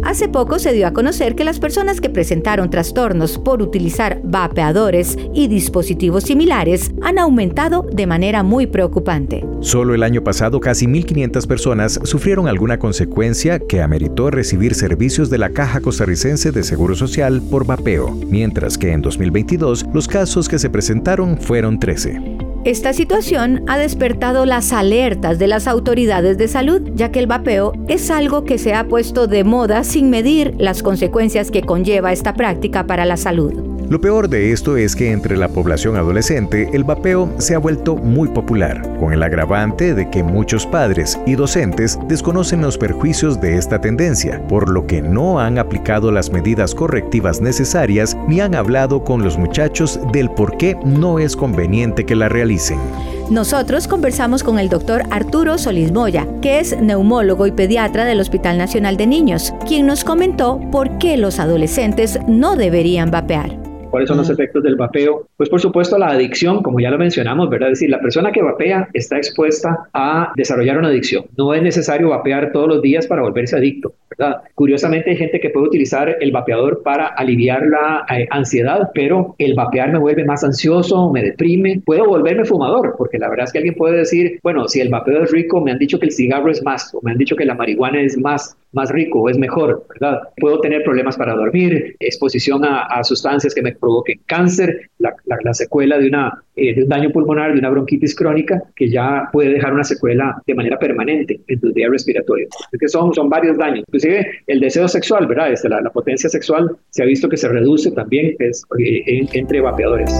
Hace poco se dio a conocer que las personas que presentaron trastornos por utilizar vapeadores y dispositivos similares han aumentado de manera muy preocupante. Solo el año pasado casi 1.500 personas sufrieron alguna consecuencia que ameritó recibir servicios de la Caja Costarricense de Seguro Social por vapeo, mientras que en 2022 los casos que se presentaron fueron 13. Esta situación ha despertado las alertas de las autoridades de salud, ya que el vapeo es algo que se ha puesto de moda sin medir las consecuencias que conlleva esta práctica para la salud. Lo peor de esto es que entre la población adolescente el vapeo se ha vuelto muy popular, con el agravante de que muchos padres y docentes desconocen los perjuicios de esta tendencia, por lo que no han aplicado las medidas correctivas necesarias ni han hablado con los muchachos del por qué no es conveniente que la realicen. Nosotros conversamos con el doctor Arturo Solís Moya, que es neumólogo y pediatra del Hospital Nacional de Niños, quien nos comentó por qué los adolescentes no deberían vapear. ¿Cuáles son los efectos del vapeo? Pues por supuesto la adicción, como ya lo mencionamos, ¿verdad? Es decir, la persona que vapea está expuesta a desarrollar una adicción. No es necesario vapear todos los días para volverse adicto, ¿verdad? Curiosamente hay gente que puede utilizar el vapeador para aliviar la ansiedad, pero el vapear me vuelve más ansioso, me deprime. Puedo volverme fumador, porque la verdad es que alguien puede decir, bueno, si el vapeo es rico, me han dicho que el cigarro es más, o me han dicho que la marihuana es más rico, es mejor, ¿verdad? Puedo tener problemas para dormir, exposición a sustancias que me provoquen cáncer, la secuela de un daño pulmonar, de una bronquitis crónica, que ya puede dejar una secuela de manera permanente en tus vías respiratorias. Es que son varios daños. Inclusive el deseo sexual, ¿verdad? La potencia sexual se ha visto que se reduce también entre vapeadores.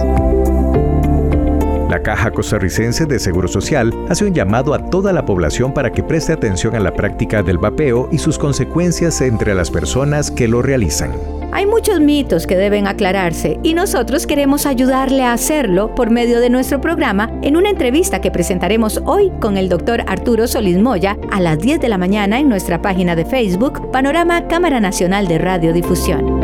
La Caja Costarricense de Seguro Social hace un llamado a toda la población para que preste atención a la práctica del vapeo y sus consecuencias entre las personas que lo realizan. Hay muchos mitos que deben aclararse y nosotros queremos ayudarle a hacerlo por medio de nuestro programa en una entrevista que presentaremos hoy con el doctor Arturo Solís Moya a las 10 de la mañana en nuestra página de Facebook, Panorama Cámara Nacional de Radiodifusión.